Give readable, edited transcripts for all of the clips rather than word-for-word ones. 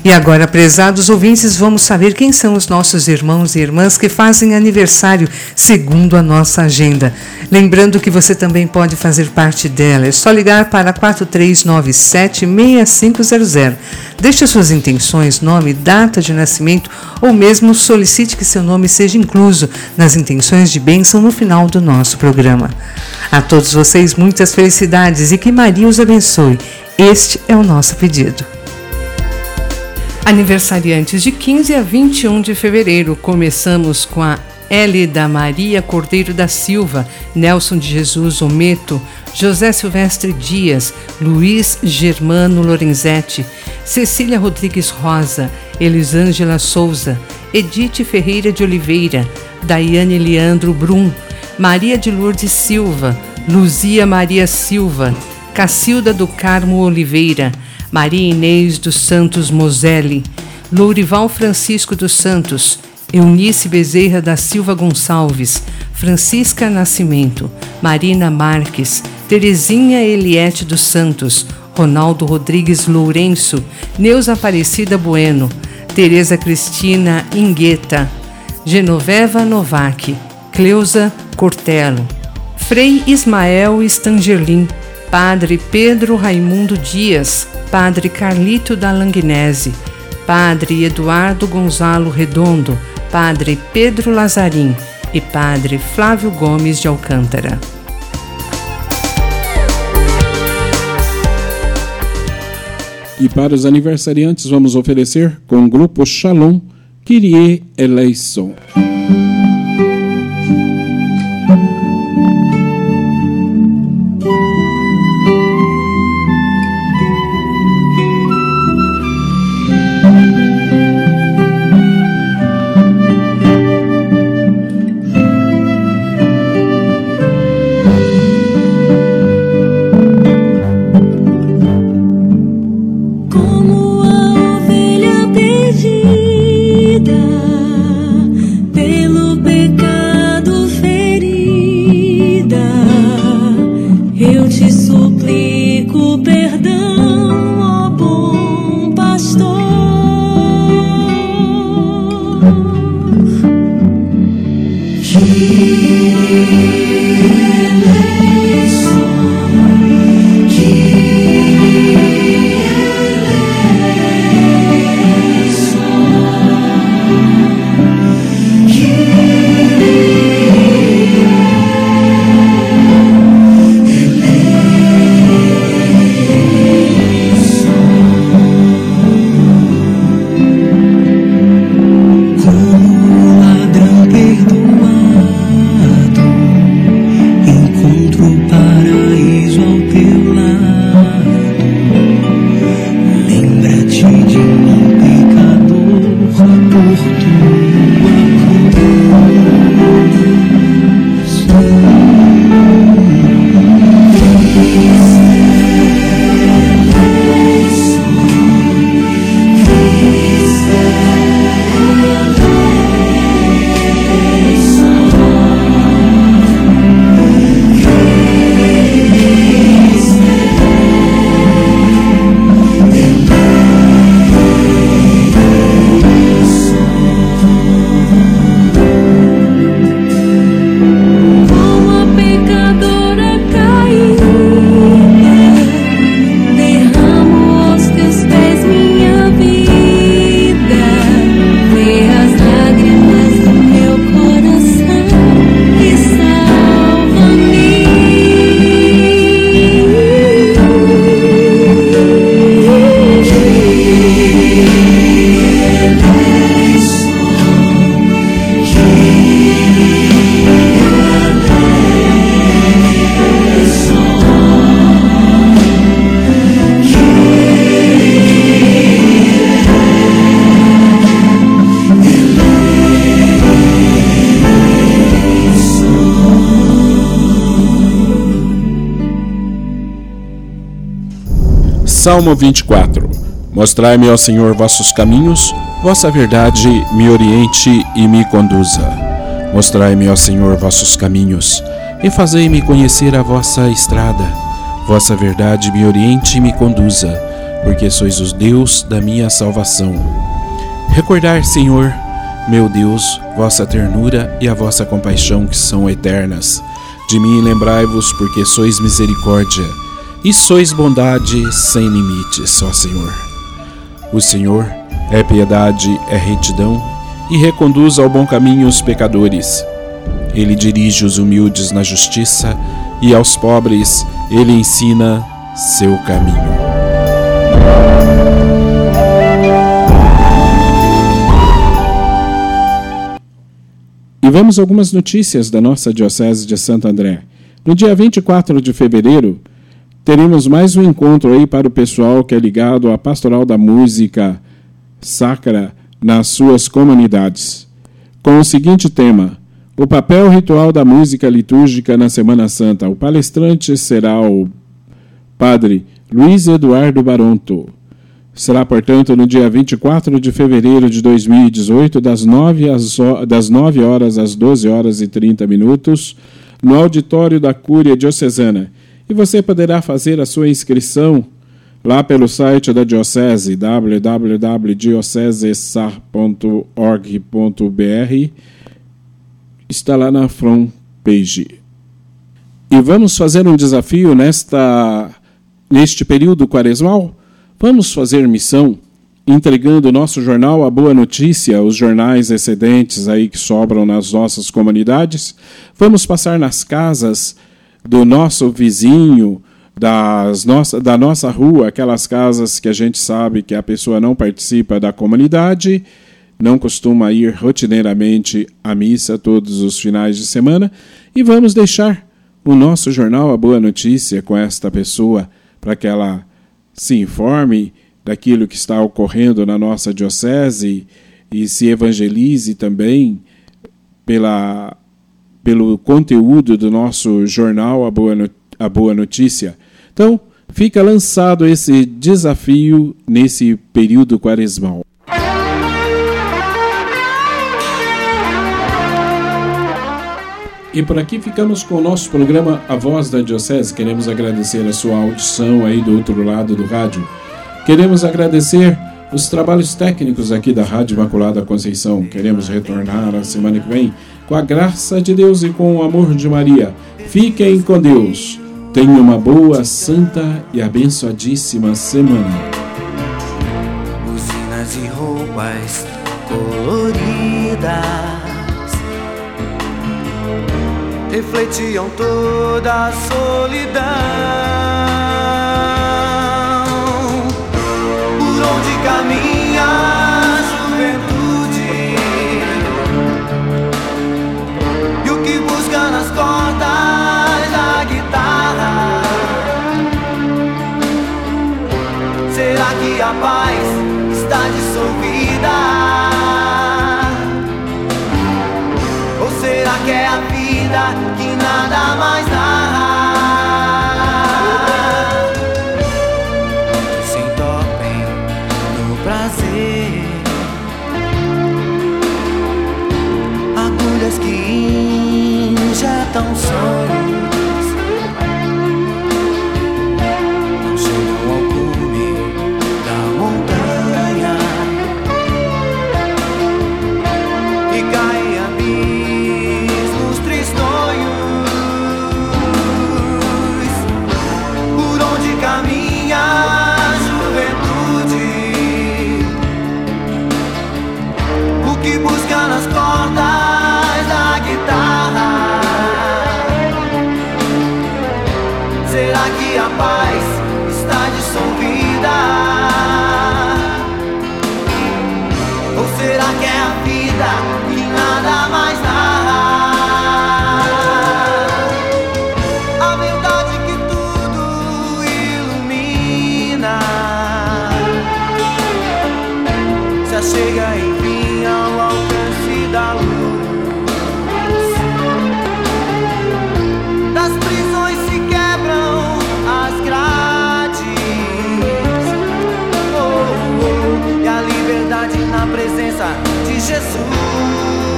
E agora, prezados ouvintes, vamos saber quem são os nossos irmãos e irmãs que fazem aniversário segundo a nossa agenda. Lembrando que você também pode fazer parte dela. É só ligar para 4397-6500. Deixe suas intenções, nome, data de nascimento ou mesmo solicite que seu nome seja incluso nas intenções de bênção no final do nosso programa. A todos vocês, muitas felicidades e que Maria os abençoe. Este é o nosso pedido. Aniversariantes de 15 a 21 de fevereiro. Começamos com a Hélida Maria Cordeiro da Silva, Nelson de Jesus Ometo, José Silvestre Dias, Luiz Germano Lorenzetti, Cecília Rodrigues Rosa, Elisângela Souza, Edith Ferreira de Oliveira, Daiane Leandro Brum, Maria de Lourdes Silva, Luzia Maria Silva, Cacilda do Carmo Oliveira, Maria Inês dos Santos Moselli, Lourival Francisco dos Santos, Eunice Bezerra da Silva Gonçalves, Francisca Nascimento, Marina Marques, Terezinha Eliette dos Santos, Ronaldo Rodrigues Lourenço, Neuza Aparecida Bueno, Tereza Cristina Ingueta, Genoveva Novak, Cleusa Cortelo, Frei Ismael Stangerlin, Padre Pedro Raimundo Dias, Padre Carlito da Langnese, Padre Eduardo Gonzalo Redondo, Padre Pedro Lazarim e Padre Flávio Gomes de Alcântara. E para os aniversariantes vamos oferecer com o grupo Shalom, Kyrie Eleison. Salmo 24. Mostrai-me, ó Senhor, vossos caminhos, vossa verdade me oriente e me conduza. Mostrai-me, ó Senhor, vossos caminhos, e fazei-me conhecer a vossa estrada. Vossa verdade me oriente e me conduza, porque sois o Deus da minha salvação. Recordai, Senhor, meu Deus, vossa ternura e a vossa compaixão que são eternas. De mim lembrai-vos, porque sois misericórdia e sois bondade sem limites, ó Senhor. O Senhor é piedade, é retidão e reconduz ao bom caminho os pecadores. Ele dirige os humildes na justiça e aos pobres ele ensina seu caminho. E vamos a algumas notícias da nossa Diocese de Santo André. No dia 24 de fevereiro, teremos mais um encontro aí para o pessoal que é ligado à Pastoral da Música Sacra nas suas comunidades, com o seguinte tema: o papel ritual da música litúrgica na Semana Santa. O palestrante será o Padre Luiz Eduardo Baronto. Será, portanto, no dia 24 de fevereiro de 2018, das 9 horas às 12 horas e 30 minutos, no auditório da Cúria Diocesana. E você poderá fazer a sua inscrição lá pelo site da Diocese, www.diocesesar.org.br. Está lá na front page. E vamos fazer um desafio neste período quaresmal? Vamos fazer missão, entregando o nosso jornal A Boa Notícia, os jornais excedentes aí que sobram nas nossas comunidades. Vamos passar nas casas do nosso vizinho, da nossa rua, aquelas casas que a gente sabe que a pessoa não participa da comunidade, não costuma ir rotineiramente à missa todos os finais de semana, e vamos deixar o nosso jornal A Boa Notícia com esta pessoa para que ela se informe daquilo que está ocorrendo na nossa diocese e se evangelize também pelo conteúdo do nosso jornal A Boa Notícia. Então, fica lançado esse desafio nesse período quaresmal. E por aqui ficamos com o nosso programa A Voz da Diocese. Queremos agradecer a sua audição aí do outro lado do rádio. Queremos agradecer os trabalhos técnicos aqui da Rádio Imaculada Conceição. Queremos retornar a semana que vem com a graça de Deus e com o amor de Maria. Fiquem com Deus. Tenham uma boa, santa e abençoadíssima semana. Buzinas e roupas coloridas refletiam toda a solidão. Por onde caminha a juventude e o que busca nas cordas da guitarra? Será que a paz está dissolvida? Ou será que é a vida que nada mais dá? Que se entopem no prazer, agulhas que injetam sonhos, não chegam ao cume da montanha e caem abismos tristonhos. Por onde caminha a juventude, o que busca nas cordas da guitarra? Será que a paz está dissolvida? Ou será que é a vida que nada mais dá? A verdade que tudo ilumina se achega enfim ao alcance da luz. Das prisões se quebram as grades, e a liberdade na presença de Jesus.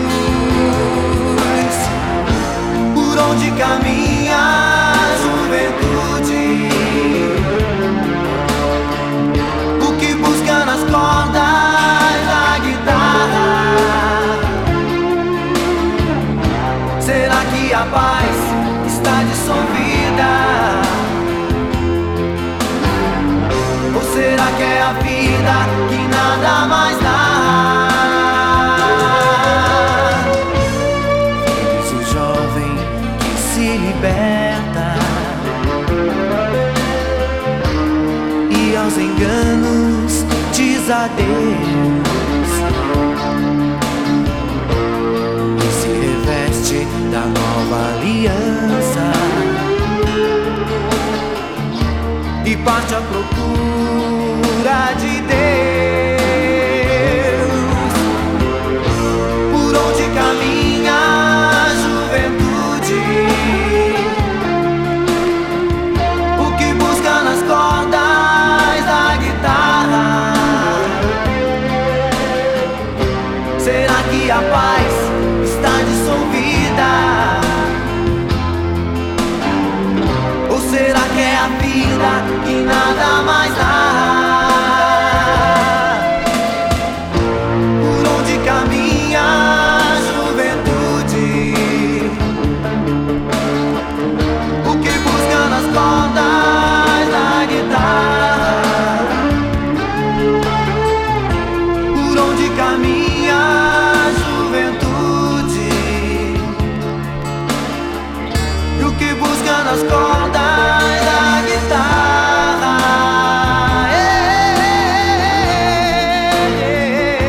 Por onde caminha a juventude, cordas da guitarra. Será que a paz está dissolvida? Ou será que é a vida que nada mais dá? Feliz o jovem que se liberta e aos enganos diz adeus e se reveste da nova aliança e parte à procura de Deus. Por onde caminha a juventude? O que busca nas cordas da guitarra? Será que a paz está dissolvida? Ou será que é a vida que nada mais dá?